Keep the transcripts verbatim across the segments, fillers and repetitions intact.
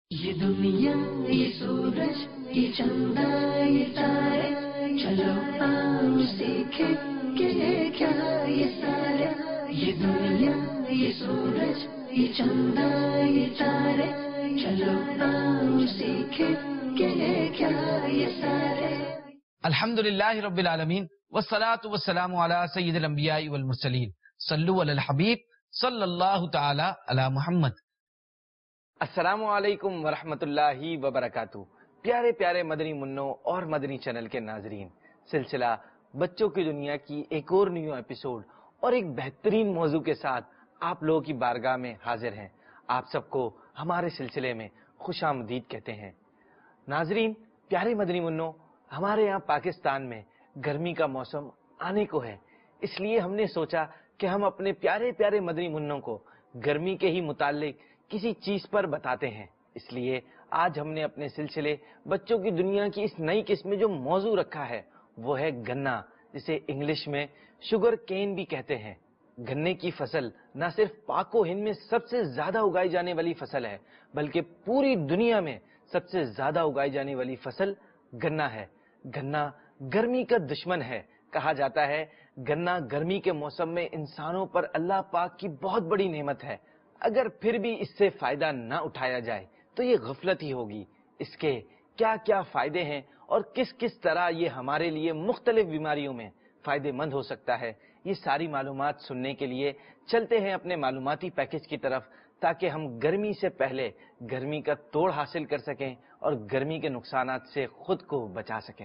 یہ دنیا یہ سورج یہ چندہ یہ تارے، چلو آؤ سیکھیں کہ یہ کیا یہ سارے. یہ دنیا یہ سورج یہ چندہ یہ تارے، چلو آؤ سیکھیں کہ یہ کیا یہ سارے. الحمدللہ رب العالمین والصلاة والسلام علی سید الانبیاء والمرسلین. صلو علی الحبیب صلی اللہ تعالی علی محمد. السلام علیکم ورحمۃ اللہ وبرکاتہ. پیارے پیارے مدنی منوں اور مدنی چینل کے ناظرین، سلسلہ بچوں کی دنیا کی ایک اور نیو ایپیسوڈ اور ایک بہترین موضوع کے ساتھ آپ لوگوں کی بارگاہ میں حاضر ہیں. آپ سب کو ہمارے سلسلے میں خوش آمدید کہتے ہیں. ناظرین پیارے مدنی منوں، ہمارے یہاں پاکستان میں گرمی کا موسم آنے کو ہے، اس لیے ہم نے سوچا کہ ہم اپنے پیارے پیارے مدنی منوں کو گرمی کے ہی متعلق کسی چیز پر بتاتے ہیں. اس لیے آج ہم نے اپنے سلسلے بچوں کی دنیا کی اس نئی قسم میں جو موضوع رکھا ہے وہ ہے گنا، جسے انگلش میں شوگر کین بھی کہتے ہیں. گنے کی فصل نہ صرف پاک و ہند میں سب سے زیادہ اگائی جانے والی فصل ہے، بلکہ پوری دنیا میں سب سے زیادہ اگائی جانے والی فصل گنا ہے. گنا گرمی کا دشمن ہے. کہا جاتا ہے گنا گرمی کے موسم میں انسانوں پر اللہ پاک کی بہت بڑی نعمت ہے. اگر پھر بھی اس سے فائدہ نہ اٹھایا جائے تو یہ غفلت ہی ہوگی. اس کے کیا کیا فائدے ہیں اور کس کس طرح یہ ہمارے لیے مختلف بیماریوں میں فائدے مند ہو سکتا ہے، یہ ساری معلومات سننے کے لیے چلتے ہیں اپنے معلوماتی پیکج کی طرف، تاکہ ہم گرمی سے پہلے گرمی کا توڑ حاصل کر سکیں اور گرمی کے نقصانات سے خود کو بچا سکیں.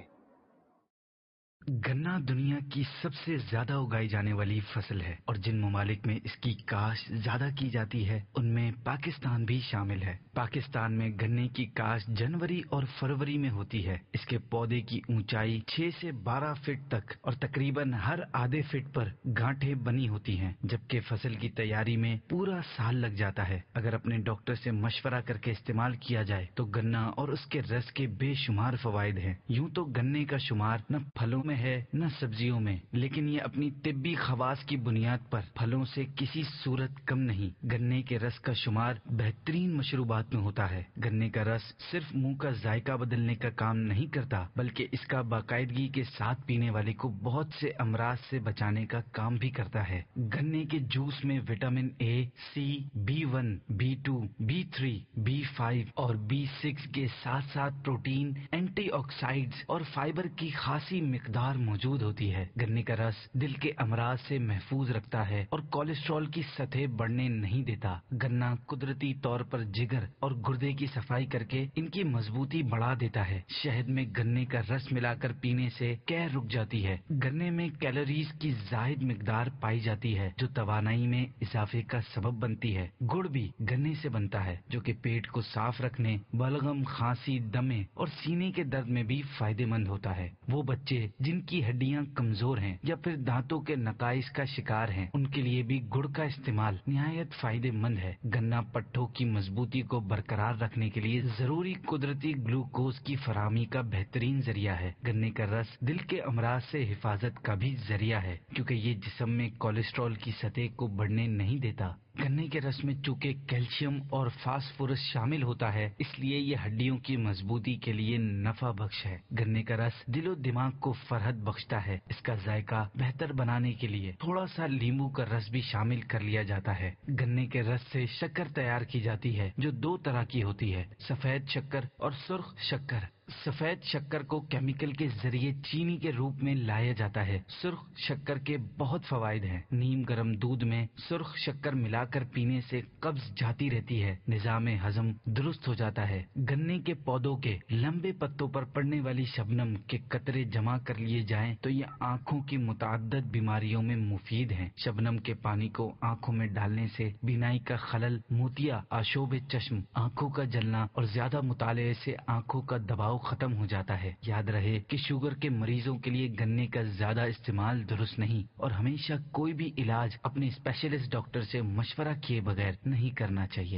گنا دنیا کی سب سے زیادہ اگائی جانے والی فصل ہے، اور جن ممالک میں اس کی کاشت زیادہ کی جاتی ہے ان میں پاکستان بھی شامل ہے. پاکستان میں گنے کی کاشت جنوری اور فروری میں ہوتی ہے. اس کے پودے کی اونچائی چھ سے بارہ فٹ تک اور تقریباً ہر آدھے فٹ پر گانٹھیں بنی ہوتی ہیں، جبکہ فصل کی تیاری میں پورا سال لگ جاتا ہے. اگر اپنے ڈاکٹر سے مشورہ کر کے استعمال کیا جائے تو گنا اور اس کے رس کے بے شمار فوائد ہیں. یوں تو گنے کا شمار نہ پھلوں میں ہے نہ سبزیوں میں، لیکن یہ اپنی طبی خواص کی بنیاد پر پھلوں سے کسی صورت کم نہیں. گنے کے رس کا شمار بہترین مشروبات میں ہوتا ہے. گنے کا رس صرف منہ کا ذائقہ بدلنے کا کام نہیں کرتا، بلکہ اس کا باقاعدگی کے ساتھ پینے والے کو بہت سے امراض سے بچانے کا کام بھی کرتا ہے. گنے کے جوس میں vitamin A, C, B one, B two, B three, B five اور بی سکس کے ساتھ ساتھ پروٹین، اینٹی آکسائڈز اور فائبر کی خاصی مقدار موجود ہوتی ہے. گنے کا رس دل کے امراض سے محفوظ رکھتا ہے اور کولیسٹرول کی سطح بڑھنے نہیں دیتا. گنا قدرتی طور پر جگر اور گردے کی صفائی کر کے ان کی مضبوطی بڑھا دیتا ہے. شہد میں گنے کا رس ملا کر پینے سے قے رک جاتی ہے. گنے میں کیلوریز کی زائد مقدار پائی جاتی ہے جو توانائی میں اضافے کا سبب بنتی ہے. گڑ بھی گنے سے بنتا ہے جو کہ پیٹ کو صاف رکھنے، بلغم، کھانسی، دمے اور سینے کے درد میں بھی فائدہ مند ہوتا ہے. وہ بچے جن کی ہڈیاں کمزور ہیں یا پھر دانتوں کے نقائص کا شکار ہیں، ان کے لیے بھی گڑ کا استعمال نہایت فائدہ مند ہے. گنا پٹھوں کی مضبوطی کو برقرار رکھنے کے لیے ضروری قدرتی گلوکوز کی فراہمی کا بہترین ذریعہ ہے. گنے کا رس دل کے امراض سے حفاظت کا بھی ذریعہ ہے، کیونکہ یہ جسم میں کولیسٹرول کی سطح کو بڑھنے نہیں دیتا. گنے کے رس میں چونکہ کیلشیم اور فاسفورس شامل ہوتا ہے، اس لیے یہ ہڈیوں کی مضبوطی کے لیے نفع بخش ہے. گنے کا رس دل و دماغ کو فرحت بخشتا ہے. اس کا ذائقہ بہتر بنانے کے لیے تھوڑا سا لیمبو کا رس بھی شامل کر لیا جاتا ہے. گنے کے رس سے شکر تیار کی جاتی ہے جو دو طرح کی ہوتی ہے، سفید شکر اور سرخ شکر. سفید شکر کو کیمیکل کے ذریعے چینی کے روپ میں لایا جاتا ہے. سرخ شکر کے بہت فوائد ہیں. نیم گرم دودھ میں سرخ شکر ملا کر پینے سے قبض جاتی رہتی ہے، نظام ہضم درست ہو جاتا ہے. گنے کے پودوں کے لمبے پتوں پر پڑنے والی شبنم کے قطرے جمع کر لیے جائیں تو یہ آنکھوں کی متعدد بیماریوں میں مفید ہیں. شبنم کے پانی کو آنکھوں میں ڈالنے سے بینائی کا خلل، موتیا، آشوب چشم، آنکھوں کا جلنا اور زیادہ مطالعے سے آنکھوں کا دباؤ ختم ہو جاتا ہے. یاد رہے کہ شوگر کے مریضوں کے لیے گنے کا زیادہ استعمال درست نہیں، اور ہمیشہ کوئی بھی علاج اپنے اسپیشلسٹ ڈاکٹر سے مشورہ کیے بغیر نہیں کرنا چاہیے.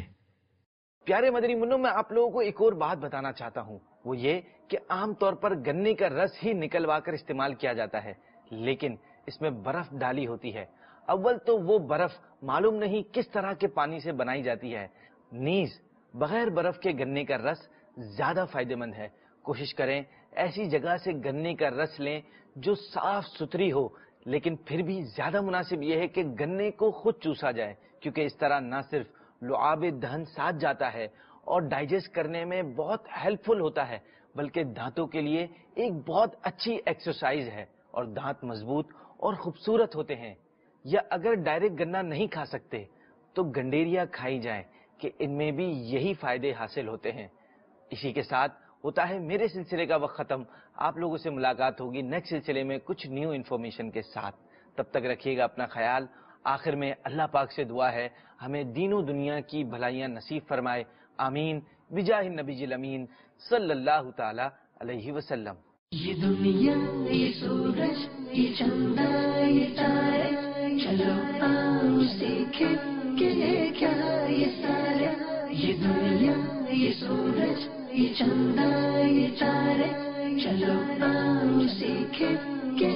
پیارے مدنی منوں، میں آپ لوگوں کو ایک اور بات بتانا چاہتا ہوں، وہ یہ کہ عام طور پر گنے کا رس ہی نکلوا کر استعمال کیا جاتا ہے، لیکن اس میں برف ڈالی ہوتی ہے. اول تو وہ برف معلوم نہیں کس طرح کے پانی سے بنائی جاتی ہے، نیز بغیر برف کے گنے کا رس زیادہ فائدہ مند ہے۔ کوشش کریں ایسی جگہ سے گنے کا رس لیں جو صاف ستھری ہو، لیکن پھر بھی زیادہ مناسب یہ ہے کہ گنے کو خود چوسا جائے، کیونکہ اس طرح نہ صرف لعاب دہن ساتھ جاتا ہے اور ڈائجسٹ کرنے میں بہت ہیلپ فل ہوتا ہے، بلکہ دانتوں کے لیے ایک بہت اچھی ایکسرسائز ہے اور دانت مضبوط اور خوبصورت ہوتے ہیں۔ یا اگر ڈائریکٹ گنا نہیں کھا سکتے تو گنڈیریا کھائی جائے کہ ان میں بھی یہی فائدے حاصل ہوتے ہیں۔ اسی کے ساتھ ہوتا ہے میرے سلسلے کا وقت ختم۔ آپ لوگوں سے ملاقات ہوگی نیکسٹ سلسلے میں کچھ نیو انفارمیشن کے ساتھ۔ تب تک رکھیے گا اپنا خیال۔ آخر میں اللہ پاک سے دعا ہے ہمیں دین و دنیا کی بھلائیاں نصیب فرمائے، آمین، بجاہ النبی الامین صلی اللہ تعالی علیہ وسلم۔ یہ دنیا یہ سورج یہ چندہ یہ تارے، چلو آؤ سیکھیں کہ یہ کیا یہ سارے۔ یہ دنیا یہ سورج یہ چندہ یہ تارے، چلو آؤ سیکھیں کہ